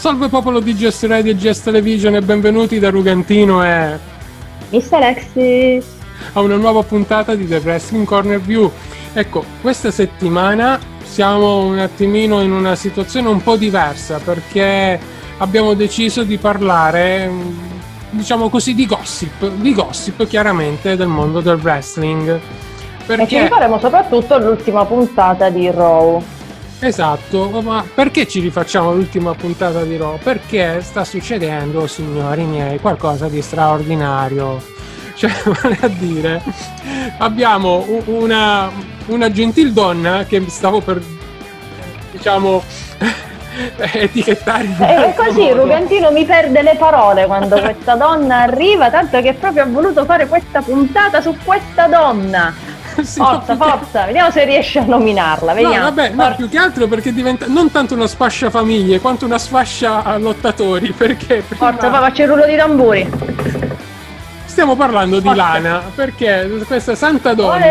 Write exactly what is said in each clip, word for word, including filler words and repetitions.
Salve popolo di G S Radio e G S Television e benvenuti da Rugantino e mister Alexis a una nuova puntata di The Wrestling Corner View. Ecco, questa settimana siamo un attimino in una situazione un po' diversa perché abbiamo deciso di parlare, diciamo così, di gossip, di gossip chiaramente del mondo del wrestling. Perché... E ci rifaremo soprattutto all'ultima puntata di Raw. Esatto, ma perché ci rifacciamo l'ultima puntata di Raw? Perché sta succedendo, signori miei, qualcosa di straordinario. Cioè, vale a dire, abbiamo una, una gentil donna che stavo per, diciamo, etichettare. E così modo. Rugantino mi perde le parole quando questa donna arriva, tanto che proprio ha voluto fare questa puntata su questa donna. Sì, forza, no, forza, che... vediamo se riesce a nominarla. Vediamo. No, vabbè, no, più che altro perché diventa non tanto una sfascia famiglie quanto una sfascia lottatori. Perché prima... Forza, poi faccio il rullo di tamburi. Stiamo parlando forza. di Lana, perché questa santa donna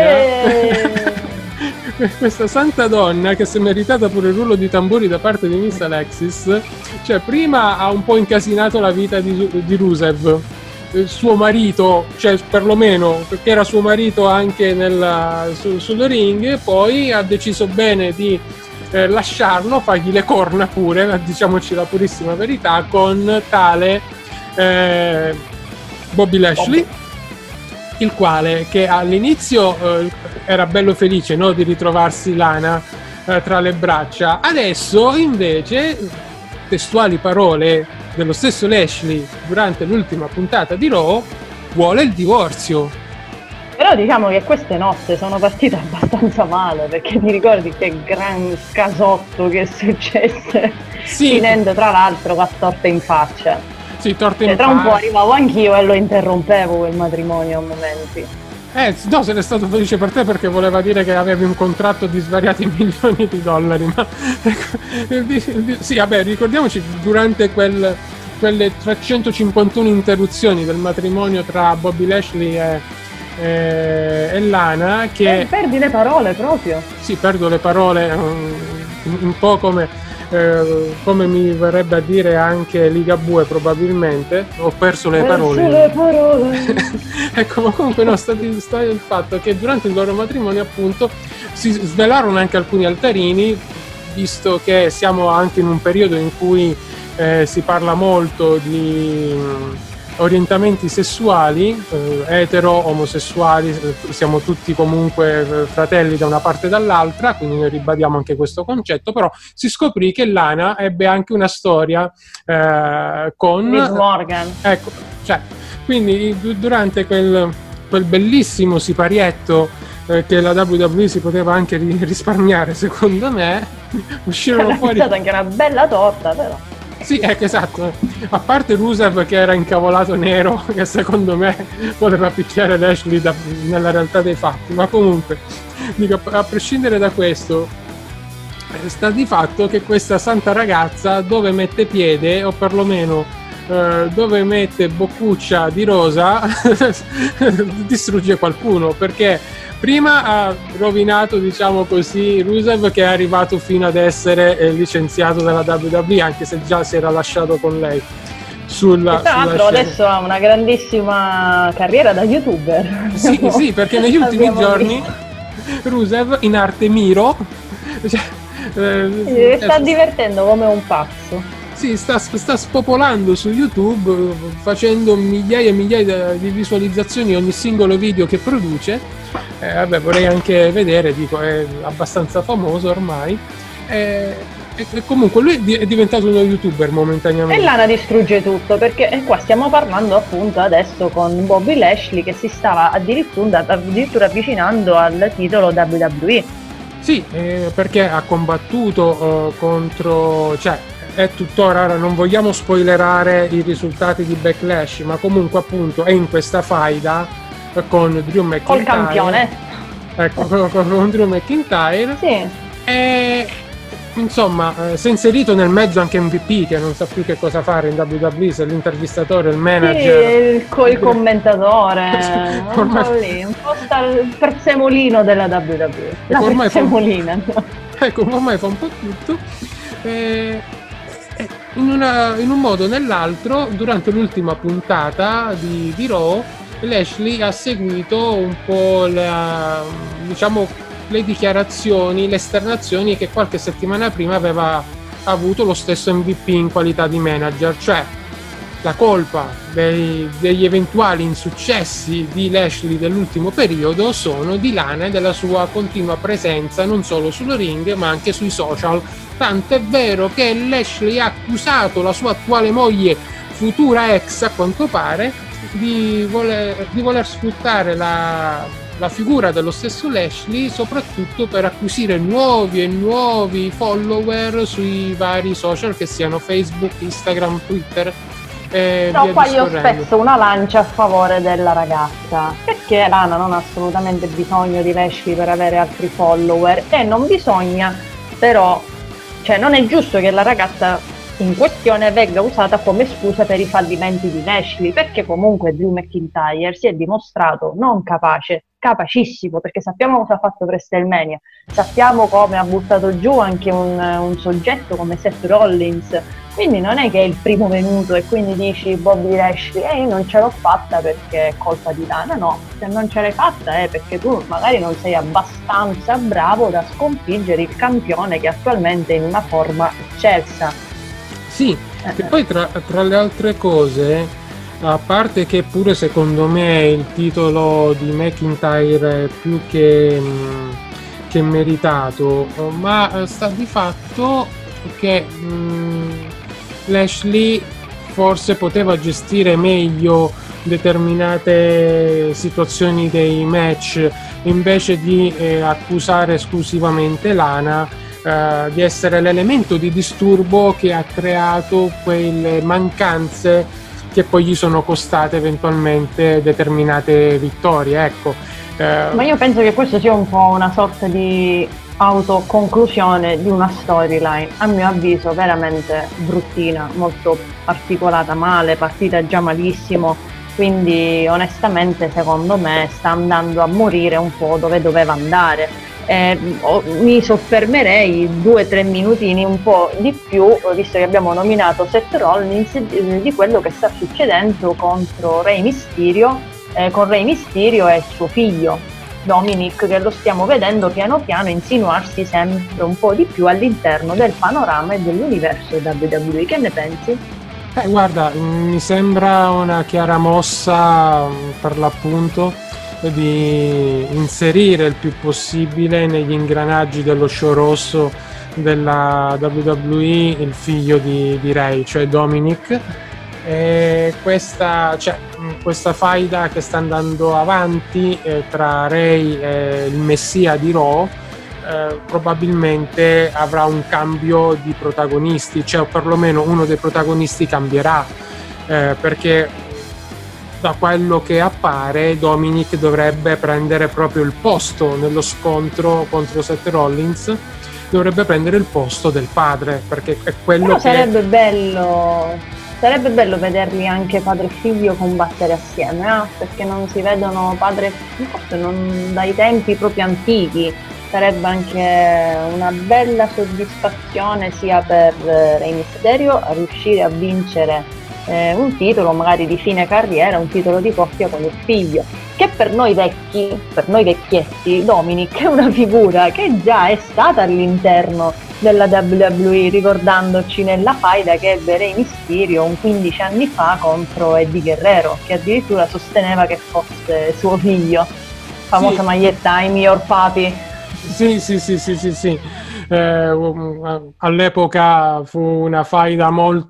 questa santa donna che si è meritata pure il rullo di tamburi da parte di mister Alexis, cioè prima ha un po' incasinato la vita di, di Rusev, suo marito, cioè perlomeno perché era suo marito anche nella, su, sul ring, poi ha deciso bene di eh, lasciarlo, fargli le corna pure, diciamoci la purissima verità, con tale eh, Bobby Lashley, il quale che all'inizio eh, era bello felice, no, di ritrovarsi Lana eh, tra le braccia, adesso invece, testuali parole dello stesso Lashley durante l'ultima puntata di Raw, vuole il divorzio. Però diciamo che queste notte sono partite abbastanza male, perché ti ricordi che gran casotto che è successo, sì. Finendo tra l'altro con torta in faccia. Sì, torta in faccia. Tra fa- un po' arrivavo anch'io e lo interrompevo quel matrimonio a momenti. Eh, no, se ne è stato felice per te perché voleva dire che avevi un contratto di svariati milioni di dollari, ma sì, vabbè, ricordiamoci durante quel, quelle trecentocinquantuno interruzioni del matrimonio tra Bobby Lashley e, e, e Lana che... Eh, perdi le parole proprio. Sì, perdo le parole un, un po' come... Eh, come mi verrebbe a dire anche Ligabue, probabilmente ho perso le perso parole, le parole. Ecco, ma comunque no, sta, sta il fatto che durante il loro matrimonio appunto si svelarono anche alcuni altarini, visto che siamo anche in un periodo in cui eh, si parla molto di mh, orientamenti sessuali, eh, etero, omosessuali, eh, siamo tutti comunque eh, fratelli da una parte e dall'altra, quindi noi ribadiamo anche questo concetto, però si scoprì che Lana ebbe anche una storia eh, con Liv Morgan. Ecco, cioè, quindi durante quel, quel bellissimo siparietto eh, che la W W E si poteva anche risparmiare, secondo me, uscirono fuori... È stata anche una bella torta, però. Sì, ecco, esatto. A parte Rusev che era incavolato nero, che secondo me voleva picchiare Lashley da, nella realtà dei fatti, ma comunque, dico, a prescindere da questo, sta di fatto che questa santa ragazza dove mette piede, o perlomeno eh, dove mette boccuccia di rosa, distrugge qualcuno, perché prima ha rovinato, diciamo così, Rusev, che è arrivato fino ad essere eh, licenziato dalla W W E, anche se già si era lasciato con lei. Sulla, tra l'altro adesso ha una grandissima carriera da youtuber. Sì, sì, perché negli ultimi giorni visto. Rusev in arte Miro, cioè, eh, sta divertendo come un pazzo. Sì, sta, sta spopolando su YouTube, facendo migliaia e migliaia di visualizzazioni ogni singolo video che produce. Eh, vabbè, vorrei anche vedere, dico, è abbastanza famoso ormai. Eh, e, e comunque lui è diventato uno youtuber momentaneamente. E Lana distrugge tutto, perché qua stiamo parlando appunto adesso con Bobby Lashley che si stava addirittura, addirittura avvicinando al titolo W W E. Sì, eh, perché ha combattuto eh, contro... cioè è tuttora, ora non vogliamo spoilerare i risultati di Backlash, ma comunque appunto è in questa faida con Drew McIntyre, col campione, ecco, con, con Drew McIntyre, sì. E insomma eh, si è inserito nel mezzo anche M V P, che non sa più che cosa fare in W W E, se l'intervistatore, il manager, sì, il, il commentatore, ormai... un po' lì, un po' sta il prezzemolino della W W E, la ormai prezzemolina fa... ecco, ormai fa un po' tutto. E... in, una, in un modo o nell'altro, durante l'ultima puntata di, di Raw, Lashley ha seguito un po' la, diciamo, le dichiarazioni, le esternazioni che qualche settimana prima aveva avuto lo stesso M V P in qualità di manager, cioè la colpa dei, degli eventuali insuccessi di Lashley dell'ultimo periodo sono di Lana e della sua continua presenza non solo sul ring ma anche sui social. Tanto è vero che Lashley ha accusato la sua attuale moglie, futura ex a quanto pare, di voler, di voler sfruttare la, la figura dello stesso Lashley soprattutto per acquisire nuovi e nuovi follower sui vari social, che siano Facebook, Instagram, Twitter. Eh, no, qua io ho spesso una lancia a favore della ragazza, perché Lana non ha assolutamente bisogno di Lashley per avere altri follower, e non bisogna però, cioè non è giusto che la ragazza in questione venga usata come scusa per i fallimenti di Lashley, perché comunque Drew McIntyre si è dimostrato non capace, capacissimo, perché sappiamo cosa ha fatto per WrestleMania, sappiamo come ha buttato giù anche un, un soggetto come Seth Rollins, quindi non è che è il primo venuto e quindi dici Bobby Lashley, eh io non ce l'ho fatta perché è colpa di Lana. No, se non ce l'hai fatta è perché tu magari non sei abbastanza bravo da sconfiggere il campione che attualmente è in una forma eccelsa. Sì, eh. Che poi tra, tra le altre cose, a parte che pure secondo me il titolo di McIntyre è più che, che meritato, ma sta di fatto che mh, Lashley forse poteva gestire meglio determinate situazioni dei match invece di eh, accusare esclusivamente Lana eh, di essere l'elemento di disturbo che ha creato quelle mancanze che poi gli sono costate eventualmente determinate vittorie, ecco. Eh, Ma io penso che questo sia un po' una sorta di autoconclusione di una storyline, a mio avviso veramente bruttina, molto articolata male, partita già malissimo, quindi onestamente secondo me sta andando a morire un po' dove doveva andare. Eh, mi soffermerei due o tre minutini un po' di più, visto che abbiamo nominato Seth Rollins, di quello che sta succedendo contro Rey Mysterio, eh, con Rey Mysterio e suo figlio Dominic, che lo stiamo vedendo piano piano insinuarsi sempre un po' di più all'interno del panorama e dell'universo W W E. Che ne pensi? Eh, guarda, mi sembra una chiara mossa per l'appunto di inserire il più possibile negli ingranaggi dello show rosso della W W E il figlio di, di Rey, cioè Dominic. E questa, cioè, questa faida che sta andando avanti eh, tra Rey e il messia di Raw eh, probabilmente avrà un cambio di protagonisti, cioè perlomeno uno dei protagonisti cambierà, eh, perché da quello che appare Dominic dovrebbe prendere proprio il posto nello scontro contro Seth Rollins, dovrebbe prendere il posto del padre, perché è quello Però che sarebbe bello Sarebbe bello vederli anche padre e figlio combattere assieme, eh? Perché non si vedono padre e figlio, forse non dai tempi proprio antichi. Sarebbe anche una bella soddisfazione sia per Rey Mysterio a riuscire a vincere eh, un titolo magari di fine carriera, un titolo di coppia con il figlio, che per noi vecchi, per noi vecchietti, Dominic è una figura che già è stata all'interno della W W E, ricordandoci nella faida che ebbe Rey Mysterio un quindici anni fa contro Eddie Guerrero, che addirittura sosteneva che fosse suo figlio. Famosa sì. Maglietta I'm your papi. Sì, sì, sì, sì, sì, sì. Eh, all'epoca fu una faida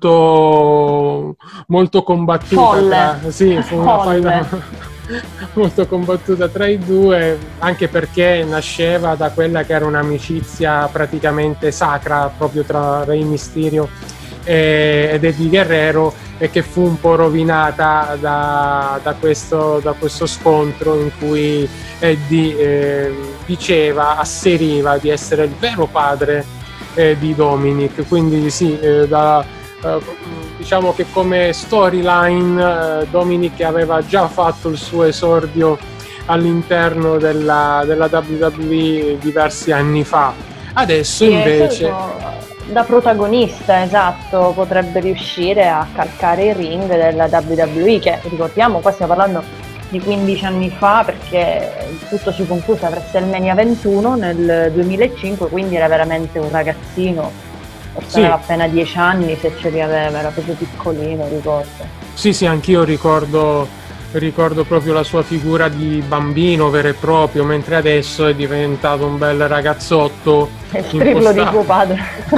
molto molto combattuta tra, sì, fu una faida molto combattuta tra i due, anche perché nasceva da quella che era un'amicizia praticamente sacra proprio tra Rey Mysterio e, ed Eddie Guerrero, e che fu un po' rovinata da, da, questo, da questo scontro in cui Eddie eh, diceva, asseriva di essere il vero padre eh, di Dominic, quindi sì, eh, da, eh, diciamo che come storyline eh, Dominic aveva già fatto il suo esordio all'interno della, della W W E diversi anni fa. Adesso sì, invece è stato, da protagonista, esatto, potrebbe riuscire a calcare il ring della W W E, che ricordiamo, qua stiamo parlando di quindici anni fa, perché tutto si conclude a WrestleMania ventuno nel duemilacinque, quindi era veramente un ragazzino, forse Sì. aveva appena dieci anni, se ce li aveva, era proprio piccolino, ricordo. Sì, sì, anch'io ricordo, ricordo proprio la sua figura di bambino vero e proprio, mentre adesso è diventato un bel ragazzotto. È il triplo di suo padre,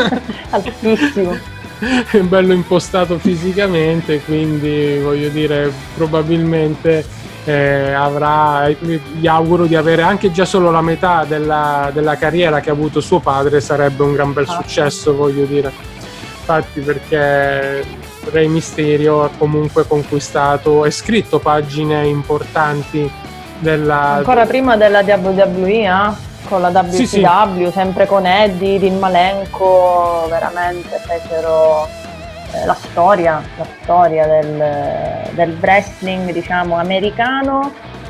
altissimo. È bello impostato fisicamente, quindi voglio dire, probabilmente eh, avrà, gli auguro di avere anche già solo la metà della, della carriera che ha avuto suo padre, sarebbe un gran bel successo, voglio dire. Infatti, perché Rey Mysterio ha comunque conquistato e scritto pagine importanti della... Ancora prima della W W E, eh? Con la W C W, sì, sì. Sempre con Eddie, Dean Malenko, veramente fecero eh, la storia, la storia del, del wrestling, diciamo, americano,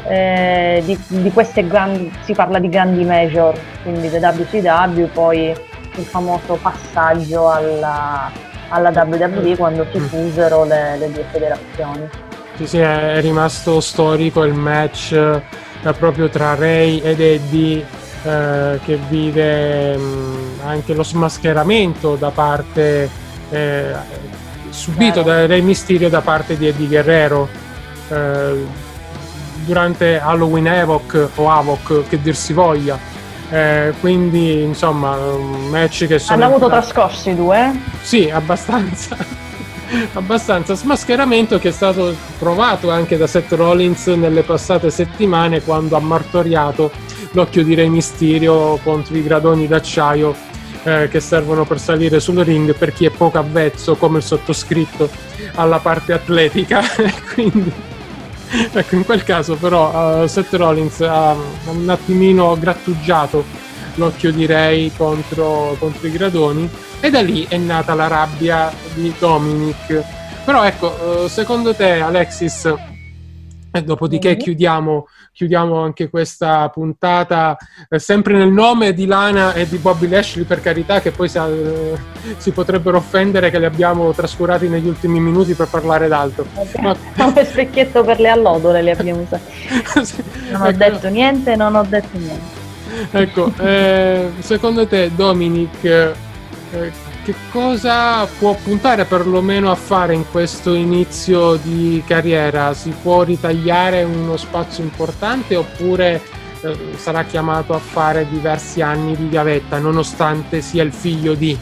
eh, di, di queste grandi, si parla di grandi major, quindi the W C W, poi il famoso passaggio alla, alla W W E quando si fusero le, le due federazioni. Sì, sì, è rimasto storico il match eh, proprio tra Rey ed Eddie, Eh, che vide mh, anche lo smascheramento da parte eh, subito da Rey Mysterio da parte di Eddie Guerrero eh, durante Halloween Havoc o Havoc, che dir si voglia, eh, quindi insomma un match che sono hanno avuto trascorsi due? Sì, abbastanza abbastanza smascheramento, che è stato provato anche da Seth Rollins nelle passate settimane, quando ha martoriato l'occhio di Rey Mysterio contro i gradoni d'acciaio eh, che servono per salire sul ring per chi è poco avvezzo, come il sottoscritto, alla parte atletica. Quindi ecco, in quel caso però uh, Seth Rollins ha un attimino grattugiato l'occhio di Rey contro, contro i gradoni, e da lì è nata la rabbia di Dominic. Però ecco, secondo te, Alexis, e dopodiché mm-hmm. chiudiamo, chiudiamo anche questa puntata eh, sempre nel nome di Lana e di Bobby Lashley, per carità, che poi si, eh, si potrebbero offendere che li abbiamo trascurati negli ultimi minuti per parlare d'altro. Okay. Ma... come specchietto per le allodole li abbiamo usati. Sì. Non ho ecco. detto niente, non ho detto niente. Ecco, eh, secondo te Dominic eh, che cosa può puntare perlomeno a fare in questo inizio di carriera? Si può ritagliare uno spazio importante, oppure eh, sarà chiamato a fare diversi anni di gavetta nonostante sia il figlio di?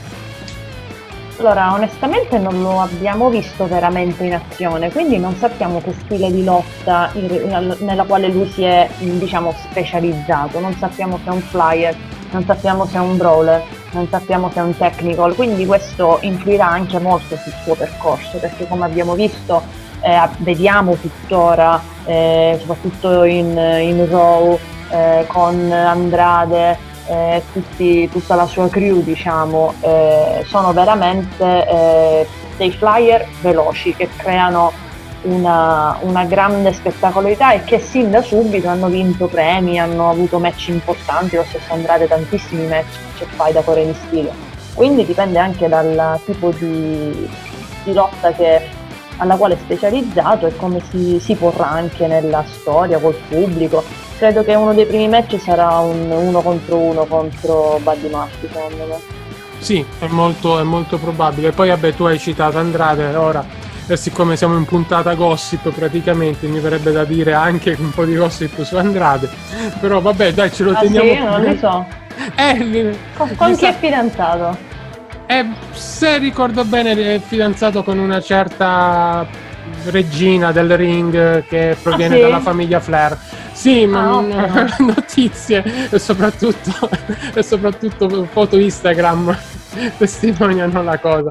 Allora, onestamente non lo abbiamo visto veramente in azione, quindi non sappiamo che stile di lotta in, nella quale lui si è, diciamo, specializzato. Non sappiamo se è un flyer, non sappiamo se è un brawler, non sappiamo se è un technical, quindi questo influirà anche molto sul suo percorso, perché come abbiamo visto, eh, vediamo tuttora, eh, soprattutto in, in Raw, eh, con Andrade, Eh, tutti, tutta la sua crew, diciamo, eh, sono veramente eh, dei flyer veloci che creano una, una grande spettacolarità e che sin da subito hanno vinto premi, hanno avuto match importanti, lo stesso Andrade tantissimi match che fai da Rey Mysterio, quindi dipende anche dal tipo di, di lotta che, alla quale è specializzato e come si, si porrà anche nella storia col pubblico. Credo che uno dei primi match sarà un uno contro uno contro Buddy Murphy, secondo me. Sì, è molto, è molto probabile. Poi vabbè, tu hai citato Andrade, ora, e siccome siamo in puntata gossip praticamente, mi verrebbe da dire anche un po' di gossip su Andrade, però vabbè, dai, ce lo ah, teniamo. Sì, non lo so. Eh, con con chi sa... è fidanzato? Eh, se ricordo bene è fidanzato con una certa regina del ring che proviene ah, sì? dalla famiglia Flair. Sì, ma ah, okay. notizie e soprattutto, e soprattutto foto Instagram testimoniano la cosa.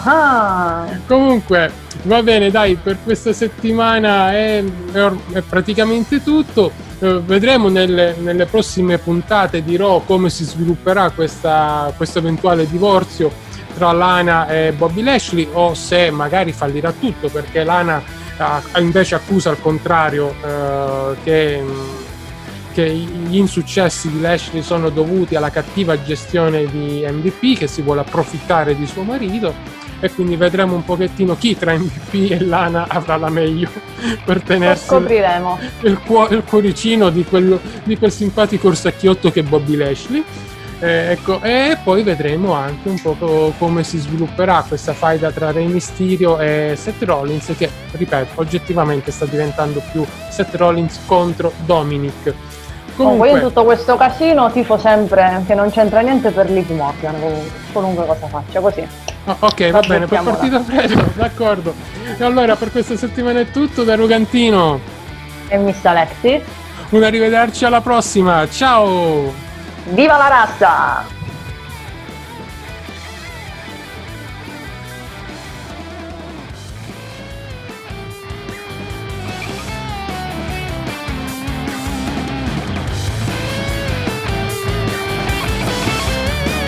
Ah. Comunque, va bene, dai, per questa settimana è, è, è praticamente tutto. Eh, vedremo nelle, nelle prossime puntate di Raw come si svilupperà questa, questo eventuale divorzio tra Lana e Bobby Lashley, o se magari fallirà tutto, perché Lana invece accusa al contrario eh, che, che gli insuccessi di Lashley sono dovuti alla cattiva gestione di M V P, che si vuole approfittare di suo marito, e quindi vedremo un pochettino chi tra M V P e Lana avrà la meglio per tenersi scopriremo. Il, cuo- il cuoricino di, quello, di quel simpatico orsacchiotto che è Bobby Lashley. Eh, ecco, e poi vedremo anche un po' come si svilupperà questa faida tra Rey Mysterio e Seth Rollins, che, ripeto, oggettivamente sta diventando più Seth Rollins contro Dominic. Comunque io in tutto questo casino tifo sempre che non c'entra niente per Liv Morgan, qualunque cosa faccia, così. Oh, ok, va bene, per partita preso, d'accordo. E allora per questa settimana è tutto da Rugantino e Miss Alexis. Un arrivederci alla prossima, ciao! Viva la razza!